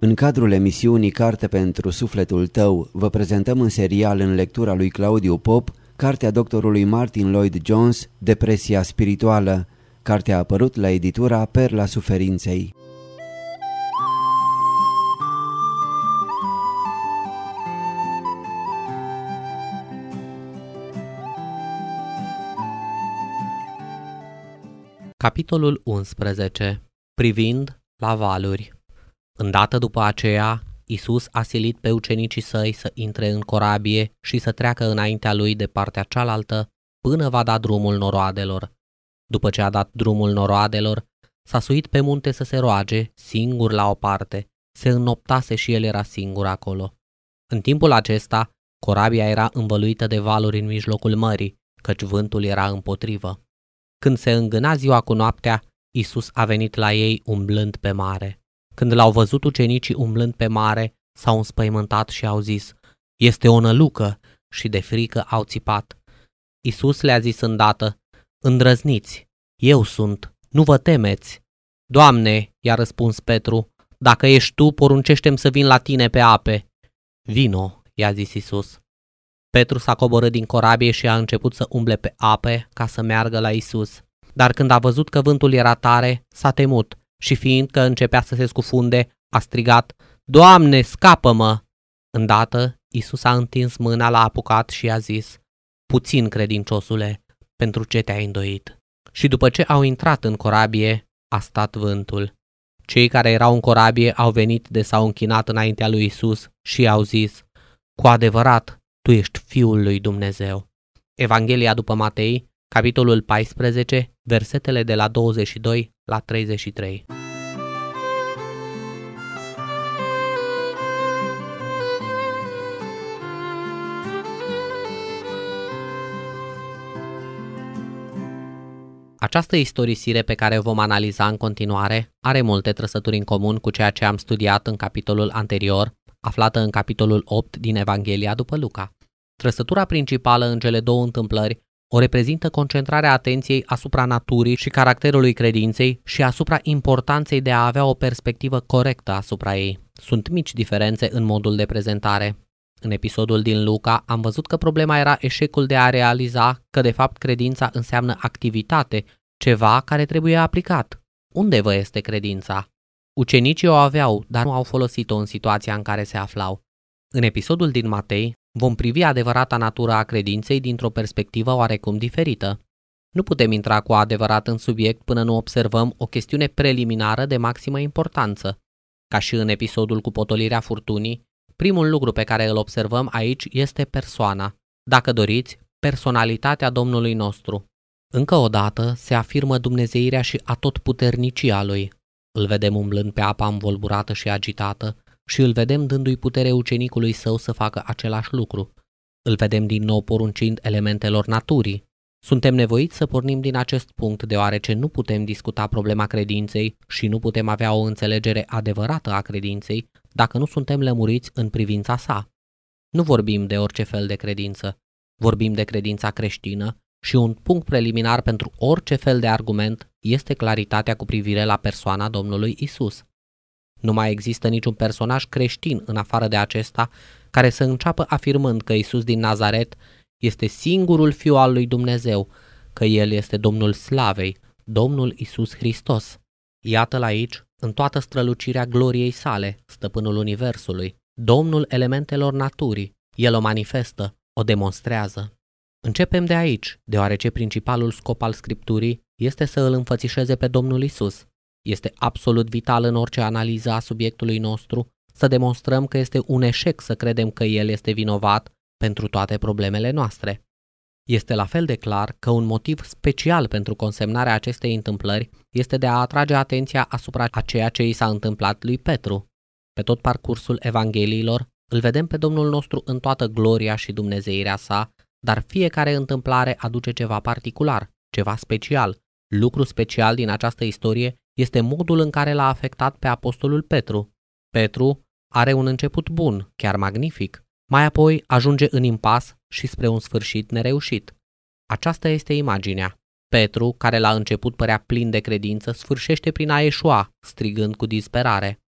În cadrul emisiunii Carte pentru sufletul tău, vă prezentăm în serial în lectura lui Claudiu Pop cartea doctorului Martin Lloyd-Jones, Depresia spirituală. Cartea a apărut la editura Perla Suferinței. Capitolul 11. Privind la valuri. Îndată după aceea, Iisus a silit pe ucenicii săi să intre în corabie și să treacă înaintea lui de partea cealaltă până va da drumul noroadelor. După ce a dat drumul noroadelor, s-a suit pe munte să se roage, singur la o parte. Se înnoptase și el era singur acolo. În timpul acesta, corabia era învăluită de valuri în mijlocul mării, căci vântul era împotrivă. Când se îngâna ziua cu noaptea, Iisus a venit la ei umblând pe mare. Când l-au văzut ucenicii umblând pe mare, s-au înspăimântat și au zis: "Este o nălucă!" și de frică au țipat. Iisus le-a zis îndată: "Îndrăzniți, eu sunt, nu vă temeți." "Doamne," i-a răspuns Petru, "dacă ești tu, poruncește-mi să vin la tine pe ape." "Vino," i-a zis Iisus. Petru s-a coborât din corabie și a început să umble pe ape ca să meargă la Iisus. Dar când a văzut că vântul era tare, s-a temut și fiindcă începea să se scufunde, a strigat: "Doamne, scapă-mă!" Îndată, Iisus a întins mâna, l-a apucat și i-a zis: "Puțin credinciosule, pentru ce te-ai îndoit?" Și după ce au intrat în corabie, a stat vântul. Cei care erau în corabie au venit de s-au închinat înaintea lui Iisus și i-au zis: "Cu adevărat, tu ești Fiul lui Dumnezeu." Evanghelia după Matei, capitolul 14, versetele de la 22 la 33. Această istorisire pe care o vom analiza în continuare are multe trăsături în comun cu ceea ce am studiat în capitolul anterior, aflată în capitolul 8 din Evanghelia după Luca. Trăsătura principală în cele două întâmplări o reprezintă concentrarea atenției asupra naturii și caracterului credinței și asupra importanței de a avea o perspectivă corectă asupra ei. Sunt mici diferențe în modul de prezentare. În episodul din Luca am văzut că problema era eșecul de a realiza că de fapt credința înseamnă activitate, ceva care trebuie aplicat. Unde vă este credința? Ucenicii o aveau, dar nu au folosit-o în situația în care se aflau. În episodul din Matei vom privi adevărata natură a credinței dintr-o perspectivă oarecum diferită. Nu putem intra cu adevărat în subiect până nu observăm o chestiune preliminară de maximă importanță. Ca și în episodul cu potolirea furtunii, primul lucru pe care îl observăm aici este persoana. Dacă doriți, personalitatea Domnului nostru. Încă o dată se afirmă dumnezeirea și atotputernicia Lui. Îl vedem umblând pe apa învolburată și agitată și îl vedem dându-i putere ucenicului său să facă același lucru. Îl vedem din nou poruncind elementelor naturii. Suntem nevoiți să pornim din acest punct, deoarece nu putem discuta problema credinței și nu putem avea o înțelegere adevărată a credinței dacă nu suntem lămuriți în privința sa. Nu vorbim de orice fel de credință, vorbim de credința creștină și un punct preliminar pentru orice fel de argument este claritatea cu privire la persoana Domnului Isus. Nu mai există niciun personaj creștin în afară de acesta care să înceapă afirmând că Isus din Nazaret este singurul Fiu al lui Dumnezeu, că El este Domnul Slavei, Domnul Isus Hristos. Iată-l aici, în toată strălucirea gloriei sale, stăpânul universului, Domnul elementelor naturii. El o manifestă, o demonstrează. Începem de aici, deoarece principalul scop al Scripturii este să îl înfățișeze pe Domnul Isus. Este absolut vital în orice analiză a subiectului nostru să demonstrăm că este un eșec să credem că El este vinovat pentru toate problemele noastre. Este la fel de clar că un motiv special pentru consemnarea acestei întâmplări este de a atrage atenția asupra a ceea ce i s-a întâmplat lui Petru. Pe tot parcursul Evangheliilor îl vedem pe Domnul nostru în toată gloria și dumnezeirea sa, dar fiecare întâmplare aduce ceva particular, ceva special. Lucru special din această istorie este modul în care l-a afectat pe apostolul Petru. Petru are un început bun, chiar magnific, mai apoi ajunge în impas și spre un sfârșit nereușit. Aceasta este imaginea. Petru, care la început părea plin de credință, sfârșește prin a eșua, strigând cu disperare: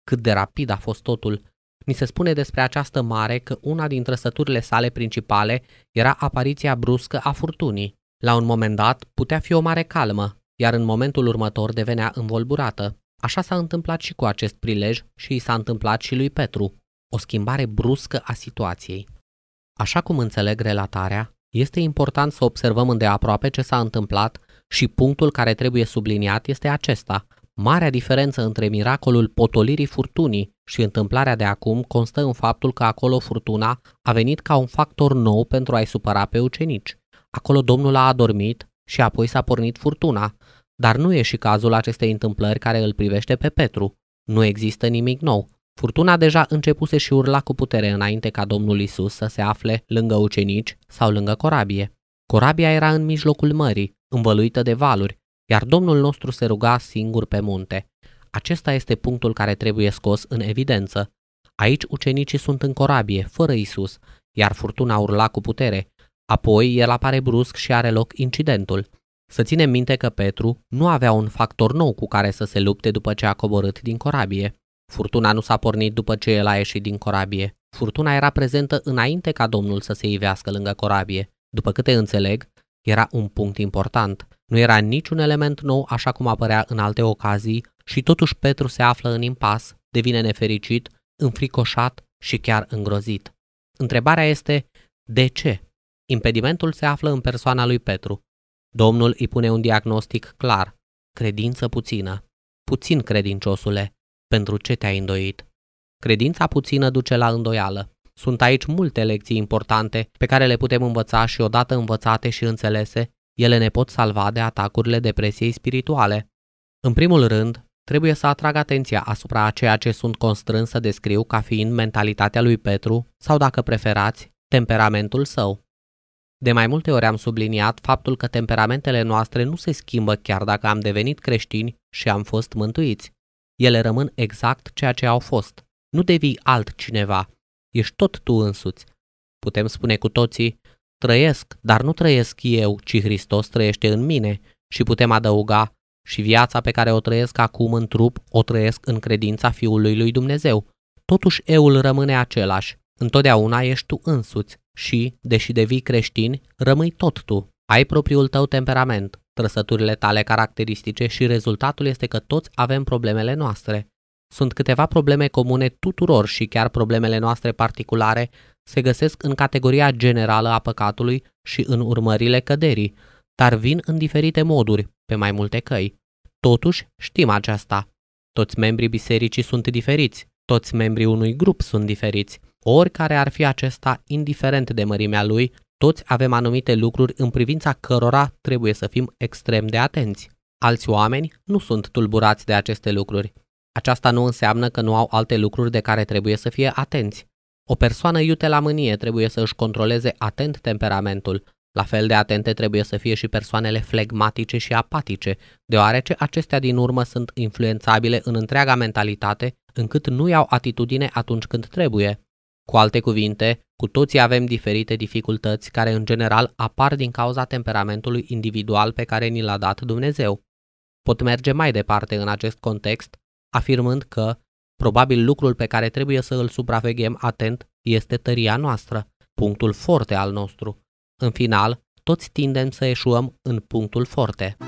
Cât de rapid a fost totul! Ni se spune despre această mare că una din trăsăturile sale principale era apariția bruscă a furtunii. La un moment dat putea fi o mare calmă, iar în momentul următor devenea învolburată. Așa s-a întâmplat și cu acest prilej și i s-a întâmplat și lui Petru. O schimbare bruscă a situației. Așa cum înțeleg relatarea, este important să observăm îndeaproape ce s-a întâmplat și punctul care trebuie subliniat este acesta. Marea diferență între miracolul potolirii furtunii și întâmplarea de acum constă în faptul că acolo furtuna a venit ca un factor nou pentru a-i supăra pe ucenici. Acolo Domnul a adormit și apoi s-a pornit furtuna, dar nu e și cazul acestei întâmplări care îl privește pe Petru. Nu există nimic nou. Furtuna deja începuse și urla cu putere înainte ca Domnul Iisus să se afle lângă ucenici sau lângă corabie. Corabia era în mijlocul mării, învăluită de valuri, iar Domnul nostru se ruga singur pe munte. Acesta este punctul care trebuie scos în evidență. Aici ucenicii sunt în corabie, fără Iisus, iar furtuna urla cu putere. Apoi el apare brusc și are loc incidentul. Să ținem minte că Petru nu avea un factor nou cu care să se lupte după ce a coborât din corabie. Furtuna nu s-a pornit după ce el a ieșit din corabie. Furtuna era prezentă înainte ca Domnul să se ivească lângă corabie. După câte înțeleg, era un punct important. Nu era niciun element nou așa cum apărea în alte ocazii și totuși Petru se află în impas, devine nefericit, înfricoșat și chiar îngrozit. Întrebarea este, de ce? Impedimentul se află în persoana lui Petru. Domnul îi pune un diagnostic clar. Credință puțină. Puțin credinciosule. Pentru ce te-ai îndoit? Credința puțină duce la îndoială. Sunt aici multe lecții importante pe care le putem învăța și odată învățate și înțelese, ele ne pot salva de atacurile depresiei spirituale. În primul rând, trebuie să atrag atenția asupra a ceea ce sunt constrâns să descriu ca fiind mentalitatea lui Petru sau, dacă preferați, temperamentul său. De mai multe ori am subliniat faptul că temperamentele noastre nu se schimbă chiar dacă am devenit creștini și am fost mântuiți. Ele rămân exact ceea ce au fost. Nu devii altcineva. Ești tot tu însuți. Putem spune cu toții, trăiesc, dar nu trăiesc eu, ci Hristos trăiește în mine. Și putem adăuga, și viața pe care o trăiesc acum în trup, o trăiesc în credința Fiului lui Dumnezeu. Totuși eul rămâne același. Întotdeauna ești tu însuți și, deși devii creștin, rămâi tot tu. Ai propriul tău temperament, trăsăturile tale caracteristice și rezultatul este că toți avem problemele noastre. Sunt câteva probleme comune tuturor și chiar problemele noastre particulare se găsesc în categoria generală a păcatului și în urmările căderii, dar vin în diferite moduri, pe mai multe căi. Totuși, știm aceasta. Toți membrii bisericii sunt diferiți, toți membrii unui grup sunt diferiți. Oricare ar fi acesta, indiferent de mărimea lui, toți avem anumite lucruri în privința cărora trebuie să fim extrem de atenți. Alți oameni nu sunt tulburați de aceste lucruri. Aceasta nu înseamnă că nu au alte lucruri de care trebuie să fie atenți. O persoană iute la mânie trebuie să își controleze atent temperamentul. La fel de atente trebuie să fie și persoanele flegmatice și apatice, deoarece acestea din urmă sunt influențabile în întreaga mentalitate, încât nu iau atitudine atunci când trebuie. Cu alte cuvinte, cu toții avem diferite dificultăți care în general apar din cauza temperamentului individual pe care ni l-a dat Dumnezeu. Pot merge mai departe în acest context, afirmând că, probabil lucrul pe care trebuie să îl supraveghem atent este tăria noastră, punctul forte al nostru. În final, toți tindem să eșuăm în punctul forte.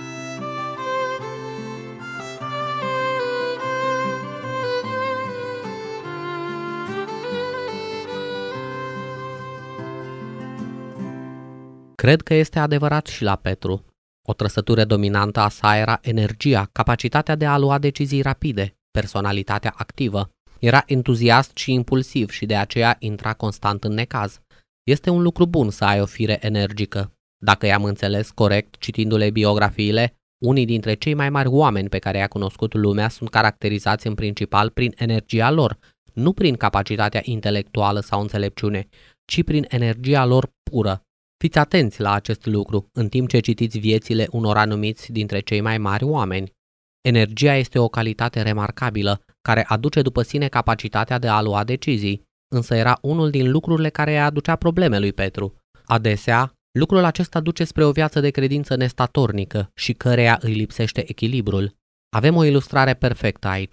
Cred că este adevărat și la Petru. O trăsătură dominantă a sa era energia, capacitatea de a lua decizii rapide, personalitatea activă. Era entuziast și impulsiv și de aceea intra constant în necaz. Este un lucru bun să ai o fire energică. Dacă i-am înțeles corect citindu-le biografiile, unii dintre cei mai mari oameni pe care i-a cunoscut lumea sunt caracterizați în principal prin energia lor, nu prin capacitatea intelectuală sau înțelepciune, ci prin energia lor pură. Fiți atenți la acest lucru în timp ce citiți viețile unor anumiți dintre cei mai mari oameni. Energia este o calitate remarcabilă, care aduce după sine capacitatea de a lua decizii, însă era unul din lucrurile care îi aducea probleme lui Petru. Adesea, lucrul acesta duce spre o viață de credință nestatornică și căreia îi lipsește echilibrul. Avem o ilustrare perfectă aici.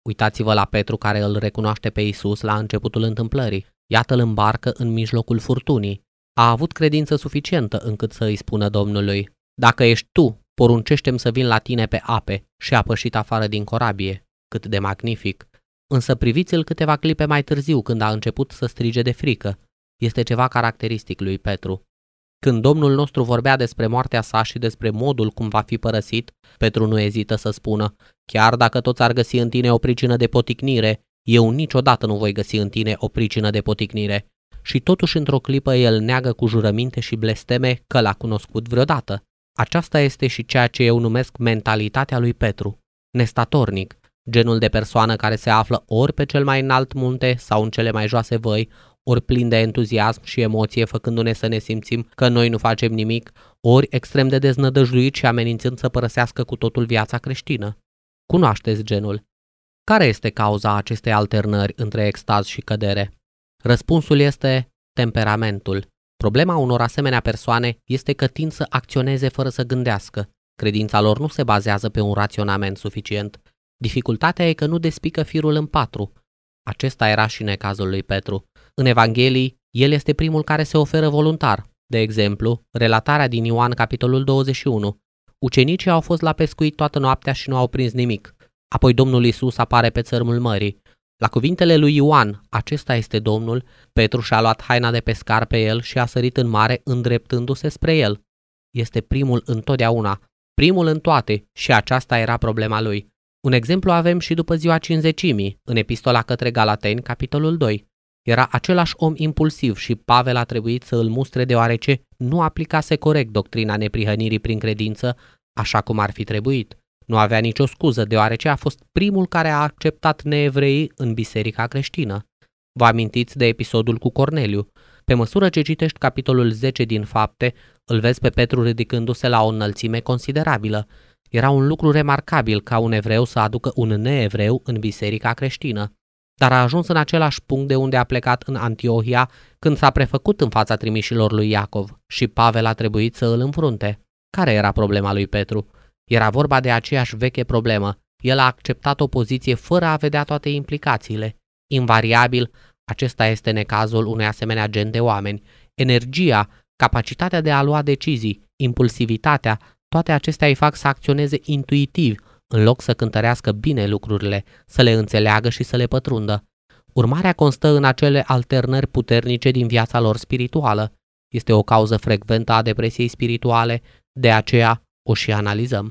Uitați-vă la Petru care îl recunoaște pe Iisus la începutul întâmplării. Iată-l în barcă în mijlocul furtunii. A avut credință suficientă încât să îi spună Domnului: dacă ești tu, poruncește-mi să vin la tine pe ape, și a pășit afară din corabie. Cât de magnific! Însă priviți-l câteva clipe mai târziu, când a început să strige de frică. Este ceva caracteristic lui Petru. Când Domnul nostru vorbea despre moartea sa și despre modul cum va fi părăsit, Petru nu ezită să spună: chiar dacă toți ar găsi în tine o pricină de poticnire, eu niciodată nu voi găsi în tine o pricină de poticnire. Și totuși într-o clipă el neagă cu jurăminte și blesteme că l-a cunoscut vreodată. Aceasta este și ceea ce eu numesc mentalitatea lui Petru. Nestatornic, genul de persoană care se află ori pe cel mai înalt munte sau în cele mai joase văi, ori plin de entuziasm și emoție, făcându-ne să ne simțim că noi nu facem nimic, ori extrem de deznădăjduit și amenințând să părăsească cu totul viața creștină. Cunoașteți genul. Care este cauza acestei alternări între extaz și cădere? Răspunsul este temperamentul. Problema unor asemenea persoane este că tind să acționeze fără să gândească. Credința lor nu se bazează pe un raționament suficient. Dificultatea e că nu despică firul în patru. Acesta era și necazul lui Petru. În Evanghelii, el este primul care se oferă voluntar. De exemplu, relatarea din Ioan, capitolul 21. Ucenicii au fost la pescuit toată noaptea și nu au prins nimic. Apoi Domnul Iisus apare pe țărmul mării. La cuvintele lui Ioan, acesta este Domnul, Petru și-a luat haina de pescar pe el și a sărit în mare îndreptându-se spre el. Este primul întotdeauna, primul în toate, și aceasta era problema lui. Un exemplu avem și după ziua Cincizecimii, în epistola către Galateni, capitolul 2. Era același om impulsiv și Pavel a trebuit să îl mustre deoarece nu aplicase corect doctrina neprihănirii prin credință, așa cum ar fi trebuit. Nu avea nicio scuză, deoarece a fost primul care a acceptat neevreii în biserica creștină. Vă amintiți de episodul cu Corneliu. Pe măsură ce citești capitolul 10 din Fapte, îl vezi pe Petru ridicându-se la o înălțime considerabilă. Era un lucru remarcabil ca un evreu să aducă un neevreu în biserica creștină. Dar a ajuns în același punct de unde a plecat în Antiohia când s-a prefăcut în fața trimișilor lui Iacov și Pavel a trebuit să îl înfrunte. Care era problema lui Petru? Era vorba de aceeași veche problemă. El a acceptat o poziție fără a vedea toate implicațiile. Invariabil, acesta este necazul unui asemenea gen de oameni. Energia, capacitatea de a lua decizii, impulsivitatea, toate acestea îi fac să acționeze intuitiv, în loc să cântărească bine lucrurile, să le înțeleagă și să le pătrundă. Urmarea constă în acele alternări puternice din viața lor spirituală. Este o cauză frecventă a depresiei spirituale, de aceea o și analizăm.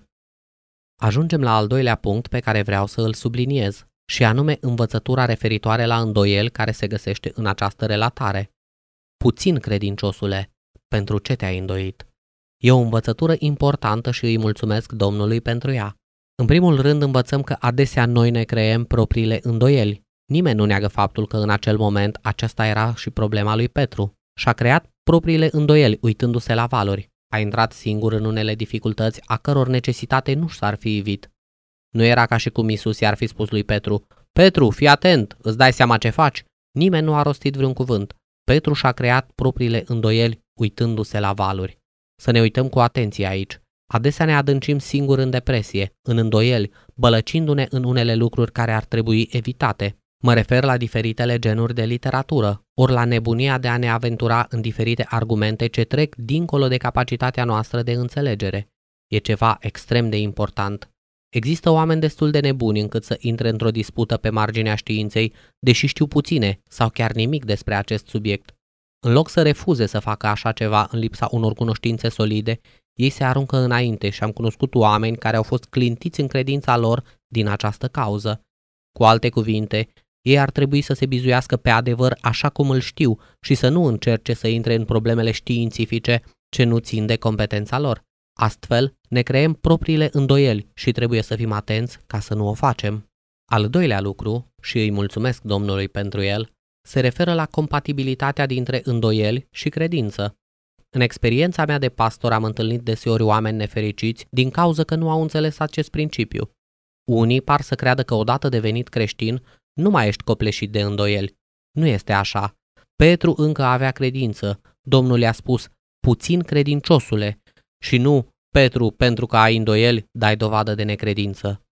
Ajungem la al doilea punct pe care vreau să îl subliniez, și anume învățătura referitoare la îndoieli care se găsește în această relatare. Puțin credinciosule, pentru ce te-ai îndoit? E o învățătură importantă și îi mulțumesc Domnului pentru ea. În primul rând învățăm că adesea noi ne creăm propriile îndoieli. Nimeni nu neagă faptul că în acel moment aceasta era și problema lui Petru. Și-a creat propriile îndoieli uitându-se la valuri. A intrat singur în unele dificultăți a căror necesitate nu s-ar fi ivit. Nu era ca și cum Iisus i-ar fi spus lui Petru: Petru, fii atent, îți dai seama ce faci? Nimeni nu a rostit vreun cuvânt. Petru și-a creat propriile îndoieli uitându-se la valuri. Să ne uităm cu atenție aici. Adesea ne adâncim singuri în depresie, în îndoieli, bălăcindu-ne în unele lucruri care ar trebui evitate. Mă refer la diferitele genuri de literatură, ori la nebunia de a ne aventura în diferite argumente ce trec dincolo de capacitatea noastră de înțelegere. E ceva extrem de important. Există oameni destul de nebuni încât să intre într-o dispută pe marginea științei, deși știu puține sau chiar nimic despre acest subiect. În loc să refuze să facă așa ceva în lipsa unor cunoștințe solide, ei se aruncă înainte și am cunoscut oameni care au fost clintiți în credința lor din această cauză. Cu alte cuvinte, ei ar trebui să se bizuiască pe adevăr așa cum îl știu și să nu încerce să intre în problemele științifice ce nu țin de competența lor. Astfel, ne creăm propriile îndoieli și trebuie să fim atenți ca să nu o facem. Al doilea lucru, și îi mulțumesc Domnului pentru el, se referă la compatibilitatea dintre îndoieli și credință. În experiența mea de pastor am întâlnit deseori oameni nefericiți din cauza că nu au înțeles acest principiu. Unii par să creadă că odată devenit creștin, nu mai ești copleșit de îndoieli. Nu este așa. Petru încă avea credință. Domnul i-a spus: puțin credinciosule, și nu: Petru, pentru că ai îndoieli, dai dovadă de necredință.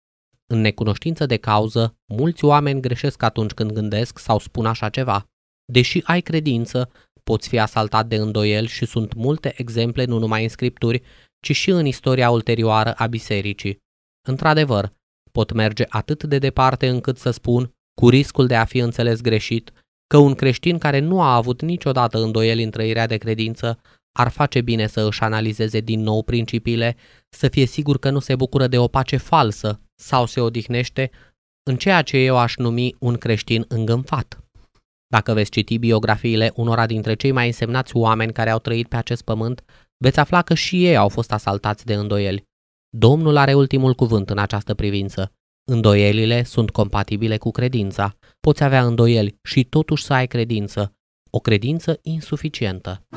În necunoștință de cauză, mulți oameni greșesc atunci când gândesc sau spun așa ceva. Deși ai credință, poți fi asaltat de îndoieli și sunt multe exemple nu numai în scripturi, ci și în istoria ulterioară a bisericii. Într-adevăr, pot merge atât de departe încât să spun, cu riscul de a fi înțeles greșit, că un creștin care nu a avut niciodată îndoieli în trăirea de credință ar face bine să își analizeze din nou principiile, să fie sigur că nu se bucură de o pace falsă sau se odihnește în ceea ce eu aș numi un creștin îngânfat. Dacă veți citi biografiile unora dintre cei mai însemnați oameni care au trăit pe acest pământ, veți afla că și ei au fost asaltați de îndoieli. Domnul are ultimul cuvânt în această privință. Îndoielile sunt compatibile cu credința. Poți avea îndoieli și totuși să ai credință. O credință insuficientă.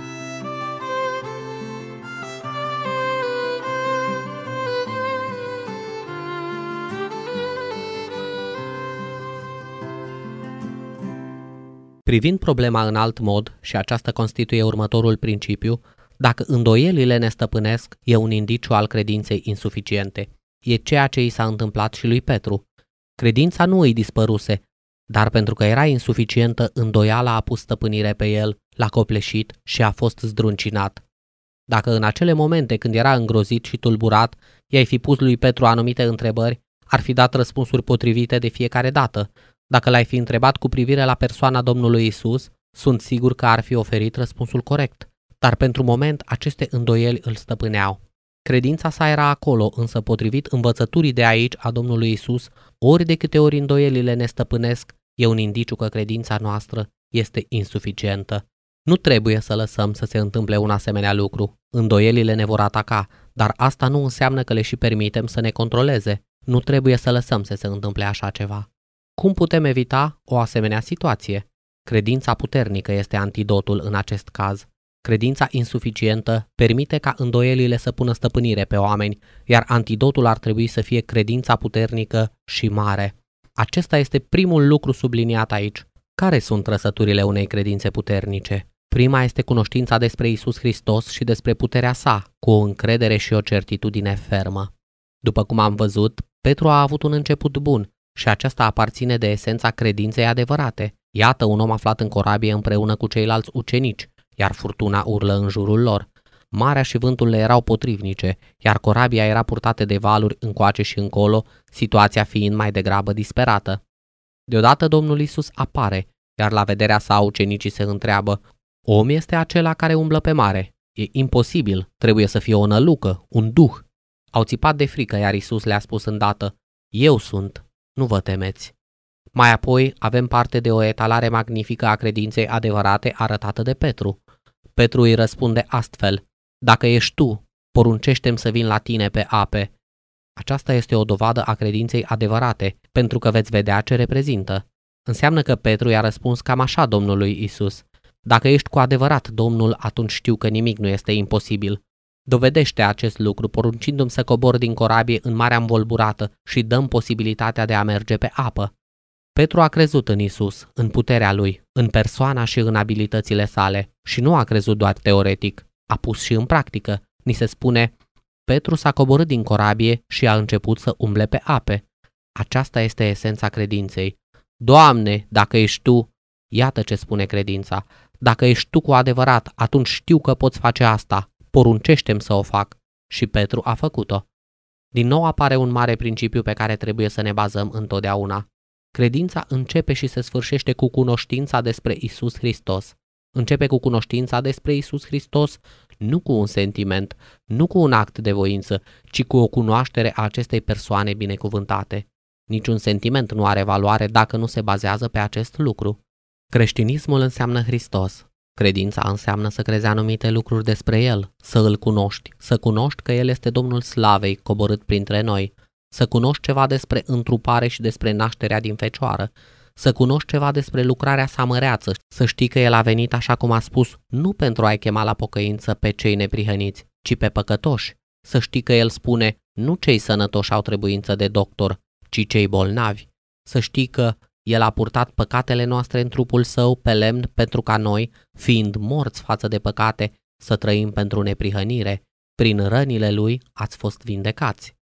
Privind problema în alt mod, și aceasta constituie următorul principiu, dacă îndoielile ne stăpânesc, e un indiciu al credinței insuficiente. E ceea ce i s-a întâmplat și lui Petru. Credința nu îi dispăruse, dar pentru că era insuficientă, îndoiala a pus stăpânire pe el, l-a copleșit și a fost zdruncinat. Dacă în acele momente când era îngrozit și tulburat, i-ai fi pus lui Petru anumite întrebări, ar fi dat răspunsuri potrivite de fiecare dată. Dacă l-ai fi întrebat cu privire la persoana Domnului Isus, sunt sigur că ar fi oferit răspunsul corect. Dar pentru moment aceste îndoieli îl stăpâneau. Credința sa era acolo, însă potrivit învățăturii de aici a Domnului Isus, ori de câte ori îndoielile ne stăpânesc, e un indiciu că credința noastră este insuficientă. Nu trebuie să lăsăm să se întâmple un asemenea lucru. Îndoielile ne vor ataca, dar asta nu înseamnă că le și permitem să ne controleze. Nu trebuie să lăsăm să se întâmple așa ceva. Cum putem evita o asemenea situație? Credința puternică este antidotul în acest caz. Credința insuficientă permite ca îndoielile să pună stăpânire pe oameni, iar antidotul ar trebui să fie credința puternică și mare. Acesta este primul lucru subliniat aici. Care sunt trăsăturile unei credințe puternice? Prima este cunoștința despre Isus Hristos și despre puterea sa, cu o încredere și o certitudine fermă. După cum am văzut, Petru a avut un început bun și aceasta aparține de esența credinței adevărate. Iată un om aflat în corabie împreună cu ceilalți ucenici, iar furtuna urlă în jurul lor. Marea și vântul le erau potrivnice, iar corabia era purtată de valuri încoace și încolo, situația fiind mai degrabă disperată. Deodată Domnul Isus apare, iar la vederea sa ucenicii se întreabă: om este acela care umblă pe mare? E imposibil, trebuie să fie o nălucă, un duh. Au țipat de frică, iar Isus le-a spus îndată: eu sunt, nu vă temeți. Mai apoi avem parte de o etalare magnifică a credinței adevărate arătată de Petru. Petru îi răspunde astfel: dacă ești tu, poruncește-mi să vin la tine pe ape. Aceasta este o dovadă a credinței adevărate, pentru că veți vedea ce reprezintă. Înseamnă că Petru i-a răspuns cam așa Domnului Isus: dacă ești cu adevărat Domnul, atunci știu că nimic nu este imposibil. Dovedește acest lucru poruncindu-mi să cobor din corabie în marea învolburată și dăm posibilitatea de a merge pe apă. Petru a crezut în Isus, în puterea lui, în persoana și în abilitățile sale și nu a crezut doar teoretic, a pus și în practică. Ni se spune: Petru s-a coborât din corabie și a început să umble pe ape. Aceasta este esența credinței. Doamne, dacă ești tu, iată ce spune credința, dacă ești tu cu adevărat, atunci știu că poți face asta, poruncește-mi să o fac. Și Petru a făcut-o. Din nou apare un mare principiu pe care trebuie să ne bazăm întotdeauna. Credința începe și se sfârșește cu cunoștința despre Isus Hristos. Începe cu cunoștința despre Isus Hristos, nu cu un sentiment, nu cu un act de voință, ci cu o cunoaștere a acestei persoane binecuvântate. Niciun sentiment nu are valoare dacă nu se bazează pe acest lucru. Creștinismul înseamnă Hristos. Credința înseamnă să crezi anumite lucruri despre El, să Îl cunoști, să cunoști că El este Domnul Slavei coborât printre noi, să cunoști ceva despre întrupare și despre nașterea din fecioară, să cunoști ceva despre lucrarea sa măreață, să știi că El a venit așa cum a spus, nu pentru a-i chema la pocăință pe cei neprihăniți, ci pe păcătoși, să știi că El spune, nu cei sănătoși au trebuință de doctor, ci cei bolnavi, să știi că El a purtat păcatele noastre în trupul Său pe lemn pentru ca noi, fiind morți față de păcate, să trăim pentru neprihănire. Prin rănile Lui ați fost vindecați.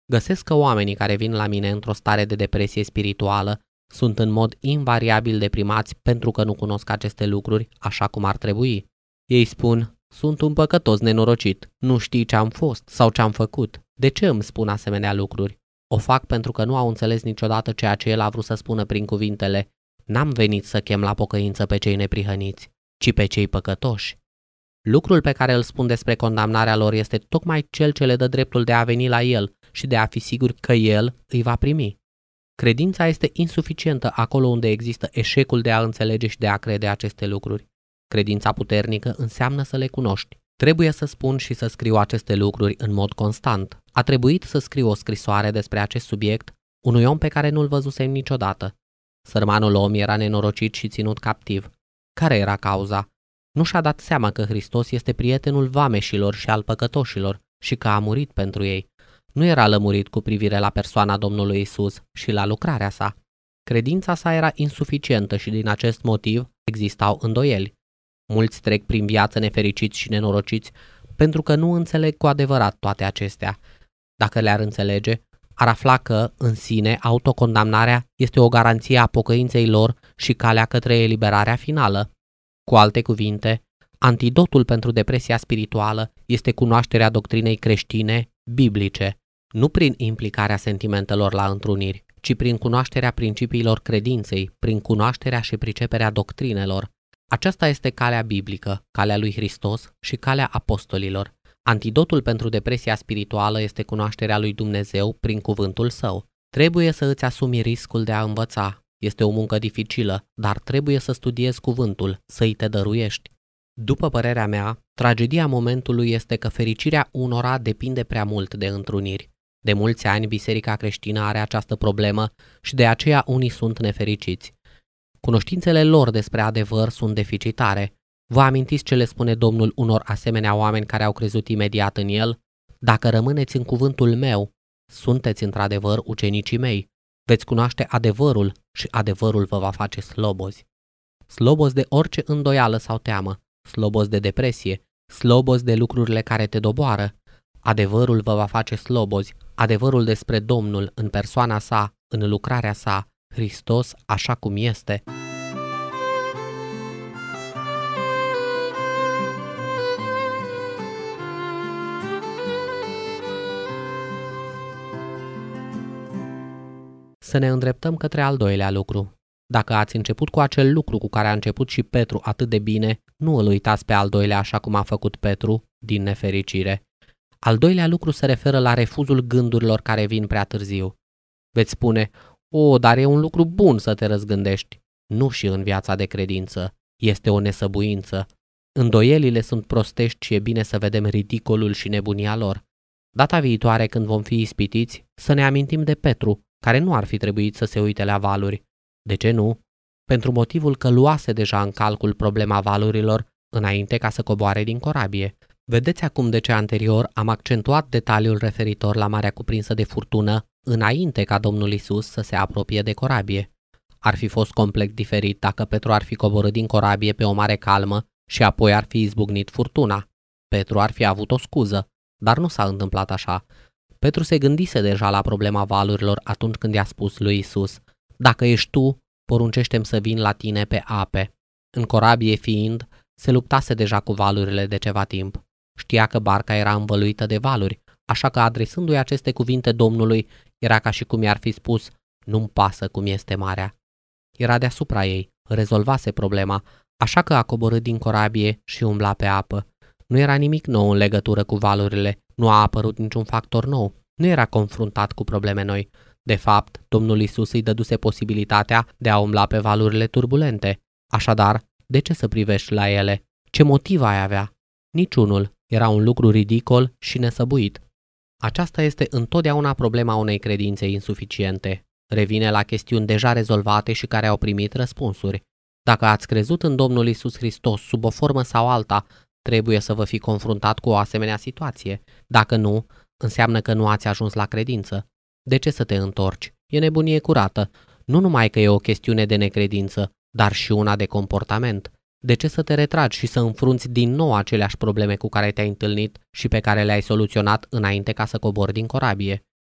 Găsesc că oamenii care vin la mine într-o stare de depresie spirituală sunt în mod invariabil deprimați pentru că nu cunosc aceste lucruri așa cum ar trebui. Ei spun: sunt un păcătos nenorocit, nu știi ce am fost sau ce am făcut. De ce îmi spun asemenea lucruri? O fac pentru că nu au înțeles niciodată ceea ce el a vrut să spună prin cuvintele: n-am venit să chem la pocăință pe cei neprihăniți, ci pe cei păcătoși. Lucrul pe care îl spun despre condamnarea lor este tocmai cel ce le dă dreptul de a veni la el și de a fi sigur că el îi va primi. Credința este insuficientă acolo unde există eșecul de a înțelege și de a crede aceste lucruri. Credința puternică înseamnă să le cunoști. Trebuie să spun și să scriu aceste lucruri în mod constant. A trebuit să scriu o scrisoare despre acest subiect unui om pe care nu-l văzusem niciodată. Sărmanul om era nenorocit și ținut captiv. Care era cauza? Nu și-a dat seama că Hristos este prietenul vameșilor și al păcătoșilor și că a murit pentru ei. Nu era lămurit cu privire la persoana Domnului Isus și la lucrarea sa. Credința sa era insuficientă și din acest motiv existau îndoieli. Mulți trec prin viață nefericiți și nenorociți pentru că nu înțeleg cu adevărat toate acestea. Dacă le-ar înțelege, ar afla că, în sine, autocondamnarea este o garanție a pocăinței lor și calea către eliberarea finală. Cu alte cuvinte, antidotul pentru depresia spirituală este cunoașterea doctrinei creștine, biblice, nu prin implicarea sentimentelor la întruniri, ci prin cunoașterea principiilor credinței, prin cunoașterea și priceperea doctrinelor. Aceasta este calea biblică, calea lui Hristos și calea apostolilor. Antidotul pentru depresia spirituală este cunoașterea lui Dumnezeu prin cuvântul său. Trebuie să îți asumi riscul de a învăța. Este o muncă dificilă, dar trebuie să studiezi cuvântul, să-i te dăruiești. După părerea mea, tragedia momentului este că fericirea unora depinde prea mult de întruniri. De mulți ani, biserica creștină are această problemă și de aceea unii sunt nefericiți. Cunoștințele lor despre adevăr sunt deficitare. Vă amintiți ce le spune Domnul unor asemenea oameni care au crezut imediat în el? Dacă rămâneți în cuvântul meu, sunteți într-adevăr ucenicii mei. Veți cunoaște adevărul și adevărul vă va face slobozi. Slobozi de orice îndoială sau teamă, slobozi de depresie, slobozi de lucrurile care te doboară. Adevărul vă va face slobozi, adevărul despre Domnul în persoana sa, în lucrarea sa, Hristos așa cum este. Să ne îndreptăm către al doilea lucru. Dacă ați început cu acel lucru cu care a început și Petru atât de bine, nu îl uitați pe al doilea așa cum a făcut Petru, din nefericire. Al doilea lucru se referă la refuzul gândurilor care vin prea târziu. Veți spune: dar e un lucru bun să te răzgândești. Nu și în viața de credință. Este o nesăbuință. Îndoielile sunt prostești și e bine să vedem ridicolul și nebunia lor. Data viitoare, când vom fi ispitiți, să ne amintim de Petru, care nu ar fi trebuit să se uite la valuri. De ce nu? Pentru motivul că luase deja în calcul problema valurilor înainte ca să coboare din corabie. Vedeți acum de ce anterior am accentuat detaliul referitor la marea cuprinsă de furtună înainte ca Domnul Isus să se apropie de corabie. Ar fi fost complet diferit dacă Petru ar fi coborât din corabie pe o mare calmă și apoi ar fi izbucnit furtuna. Petru ar fi avut o scuză, dar nu s-a întâmplat așa. Petru se gândise deja la problema valurilor atunci când i-a spus lui Isus: dacă ești tu, poruncește-mi să vin la tine pe ape. În corabie fiind, se luptase deja cu valurile de ceva timp. Știa că barca era învăluită de valuri, așa că adresându-i aceste cuvinte Domnului, era ca și cum i-ar fi spus: nu-mi pasă cum este marea. Era deasupra ei, rezolvase problema, așa că a coborât din corabie și umbla pe apă. Nu era nimic nou în legătură cu valurile, nu a apărut niciun factor nou, nu era confruntat cu probleme noi. De fapt, Domnul Isus îi dăduse posibilitatea de a umbla pe valurile turbulente. Așadar, de ce să privești la ele? Ce motiv ai avea? Niciunul. Era un lucru ridicol și nesăbuit. Aceasta este întotdeauna problema unei credințe insuficiente. Revine la chestiuni deja rezolvate și care au primit răspunsuri. Dacă ați crezut în Domnul Isus Hristos sub o formă sau alta, trebuie să vă fi confruntat cu o asemenea situație. Dacă nu, înseamnă că nu ați ajuns la credință. De ce să te întorci? E nebunie curată. Nu numai că e o chestiune de necredință, dar și una de comportament. De ce să te retragi și să înfrunți din nou aceleași probleme cu care te-ai întâlnit și pe care le-ai soluționat înainte ca să cobori din corabie?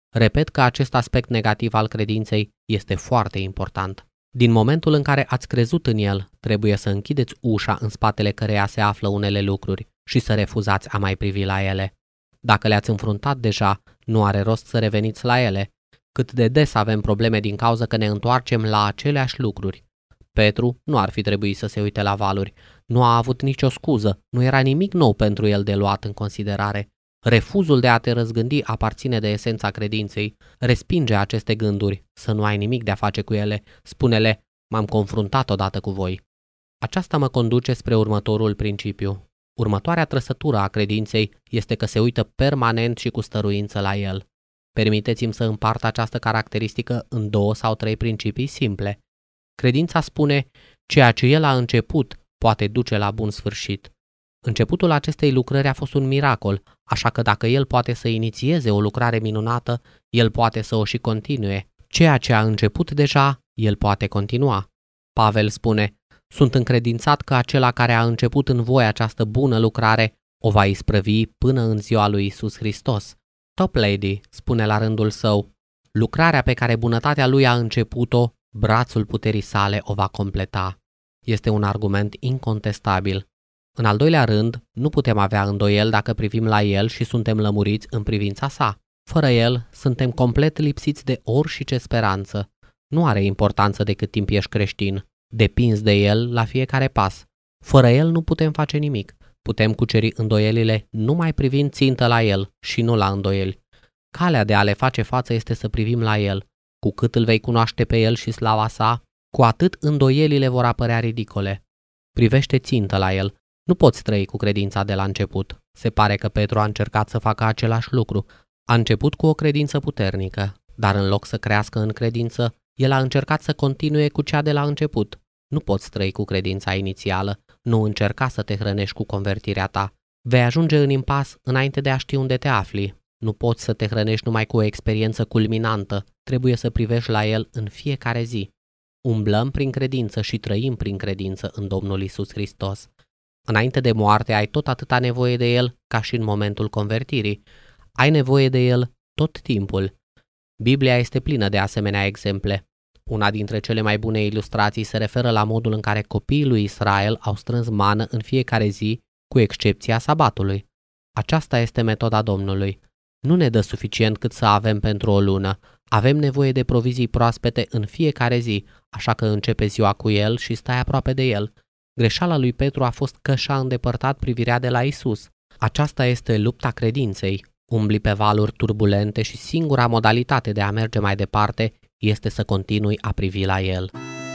Repet că acest aspect negativ al credinței este foarte important. Din momentul în care ați crezut în el, trebuie să închideți ușa în spatele căreia se află unele lucruri și să refuzați a mai privi la ele. Dacă le-ați înfruntat deja, nu are rost să reveniți la ele. Cât de des avem probleme din cauza că ne întoarcem la aceleași lucruri. Petru nu ar fi trebuit să se uite la valuri. Nu a avut nicio scuză, nu era nimic nou pentru el de luat în considerare. Refuzul de a te răzgândi aparține de esența credinței. Respinge aceste gânduri, să nu ai nimic de a face cu ele. Spune-le, m-am confruntat odată cu voi. Aceasta mă conduce spre următorul principiu. Următoarea trăsătură a credinței este că se uită permanent și cu stăruință la el. Permiteți-mi să împart această caracteristică în 2 sau 3 principii simple. Credința spune, ceea ce el a început poate duce la bun sfârșit. Începutul acestei lucrări a fost un miracol, așa că dacă el poate să inițieze o lucrare minunată, el poate să o și continue. Ceea ce a început deja, el poate continua. Pavel spune, sunt încredințat că acela care a început în voi această bună lucrare o va isprăvi până în ziua lui Iisus Hristos. Toplady spune la rândul său, lucrarea pe care bunătatea lui a început-o, brațul puterii sale o va completa. Este un argument incontestabil. În al doilea rând, nu putem avea îndoieli dacă privim la el și suntem lămuriți în privința sa. Fără el, suntem complet lipsiți de orice speranță. Nu are importanță de cât timp ești creștin. Depinzi de el la fiecare pas. Fără el nu putem face nimic. Putem cuceri îndoielile numai privind țintă la el și nu la îndoieli. Calea de a le face față este să privim la el. Cu cât îl vei cunoaște pe el și slava sa, cu atât îndoielile vor apărea ridicole. Privește țintă la el. Nu poți trăi cu credința de la început. Se pare că Petru a încercat să facă același lucru. A început cu o credință puternică, dar în loc să crească în credință, el a încercat să continue cu cea de la început. Nu poți trăi cu credința inițială, nu încerca să te hrănești cu convertirea ta. Vei ajunge în impas înainte de a ști unde te afli. Nu poți să te hrănești numai cu o experiență culminantă, trebuie să privești la el în fiecare zi. Umblăm prin credință și trăim prin credință în Domnul Iisus Hristos. Înainte de moarte ai tot atâta nevoie de el ca și în momentul convertirii. Ai nevoie de el tot timpul. Biblia este plină de asemenea exemple. Una dintre cele mai bune ilustrații se referă la modul în care copiii lui Israel au strâns mană în fiecare zi, cu excepția sabatului. Aceasta este metoda Domnului. Nu ne dă suficient cât să avem pentru o lună. Avem nevoie de provizii proaspete în fiecare zi, așa că începe ziua cu el și stai aproape de el. Greșeala lui Petru a fost că și-a îndepărtat privirea de la Isus. Aceasta este lupta credinței. Umbli pe valuri turbulente și singura modalitate de a merge mai departe este să continui a privi la el.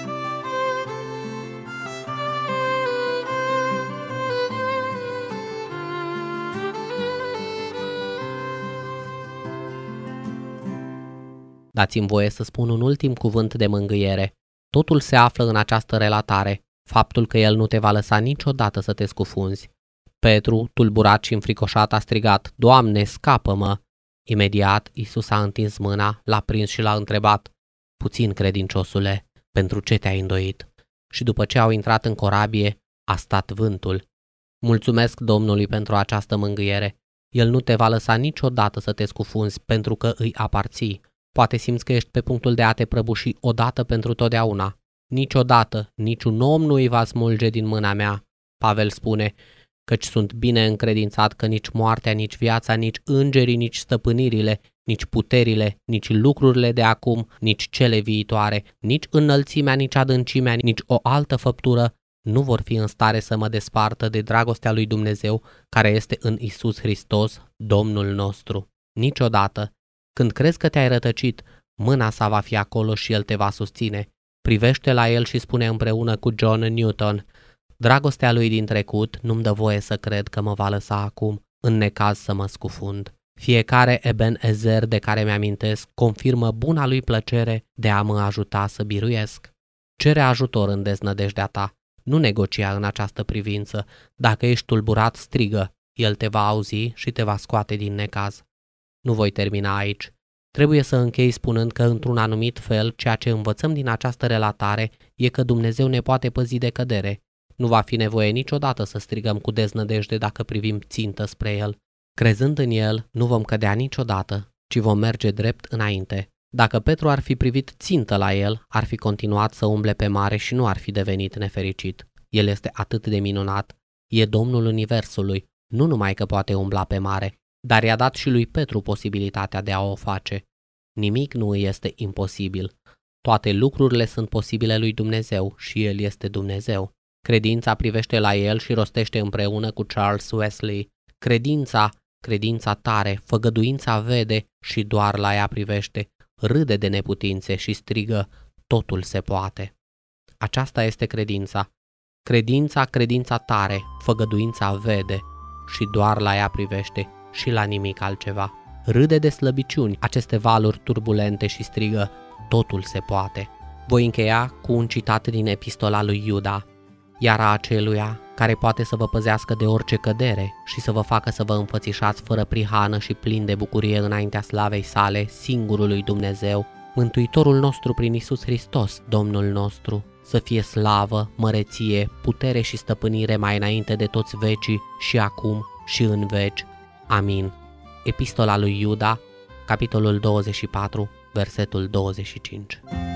Dați-mi voie să spun un ultim cuvânt de mângâiere. Totul se află în această relatare, faptul că el nu te va lăsa niciodată să te scufunzi. Petru, tulburat și înfricoșat, a strigat, Doamne, scapă-mă! Imediat, Iisus a întins mâna, l-a prins și l-a întrebat, puțin credinciosule, pentru ce te-ai îndoit? Și după ce au intrat în corabie, a stat vântul. Mulțumesc Domnului pentru această mângâiere. El nu te va lăsa niciodată să te scufunzi pentru că îi aparții. Poate simți că ești pe punctul de a te prăbuși odată pentru totdeauna. Niciodată, niciun om nu îi va smulge din mâna mea. Pavel spune, căci sunt bine încredințat că nici moartea, nici viața, nici îngerii, nici stăpânirile, nici puterile, nici lucrurile de acum, nici cele viitoare, nici înălțimea, nici adâncimea, nici o altă făptură nu vor fi în stare să mă despartă de dragostea lui Dumnezeu care este în Iisus Hristos, Domnul nostru. Niciodată. Când crezi că te-ai rătăcit, mâna sa va fi acolo și el te va susține. Privește la el și spune împreună cu John Newton, dragostea lui din trecut nu-mi dă voie să cred că mă va lăsa acum, în necaz să mă scufund. Fiecare Ebenezer de care mi-amintesc confirmă buna lui plăcere de a mă ajuta să biruiesc. Cere ajutor în deznădejdea ta, nu negocia în această privință. Dacă ești tulburat, strigă, el te va auzi și te va scoate din necaz. Nu voi termina aici. Trebuie să închei spunând că, într-un anumit fel, ceea ce învățăm din această relatare e că Dumnezeu ne poate păzi de cădere. Nu va fi nevoie niciodată să strigăm cu deznădejde dacă privim țintă spre El. Crezând în El, nu vom cădea niciodată, ci vom merge drept înainte. Dacă Petru ar fi privit țintă la el, ar fi continuat să umble pe mare și nu ar fi devenit nefericit. El este atât de minunat, e Domnul Universului, nu numai că poate umbla pe mare, dar i-a dat și lui Petru posibilitatea de a o face. Nimic nu îi este imposibil. Toate lucrurile sunt posibile lui Dumnezeu și El este Dumnezeu. Credința privește la El și rostește împreună cu Charles Wesley: credința tare, făgăduința vede și doar la ea privește, râde de neputințe și strigă: totul se poate. Aceasta este credința. Credința tare, făgăduința vede și doar la ea privește și la nimic altceva. Râde de slăbiciuni aceste valuri turbulente și strigă: totul se poate. Voi încheia cu un citat din epistola lui Iuda: iar a aceluia care poate să vă păzească de orice cădere și să vă facă să vă înfățișați fără prihană și plin de bucurie înaintea slavei sale, singurului Dumnezeu, Mântuitorul nostru prin Iisus Hristos, Domnul nostru, să fie slavă, măreție, putere și stăpânire mai înainte de toți vecii și acum și în veci. Amin. Epistola lui Iuda, capitolul 24, versetul 25.